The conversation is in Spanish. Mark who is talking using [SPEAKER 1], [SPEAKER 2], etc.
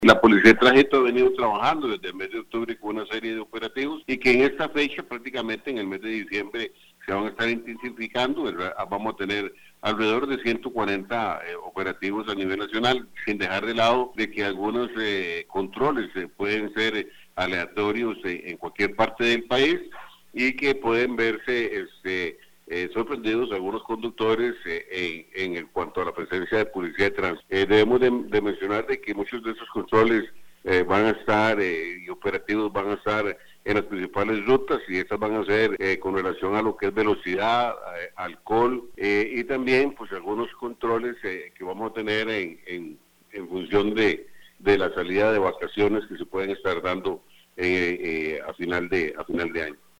[SPEAKER 1] La Policía de Tránsito ha venido trabajando desde el mes de octubre con una serie de operativos y que en esta fecha, prácticamente en el mes de diciembre, se van a estar intensificando, ¿verdad? Vamos a tener alrededor de 140 operativos a nivel nacional, sin dejar de lado de que algunos controles pueden ser aleatorios en cualquier parte del país y que pueden verse sorprendidos algunos conductores en cuanto a la presencia de policía de tránsito. Debemos de mencionar de que muchos de esos controles van a estar y operativos van a estar en las principales rutas y estas van a ser con relación a lo que es velocidad, alcohol y también pues algunos controles que vamos a tener en función de la salida de vacaciones que se pueden estar dando a final de año.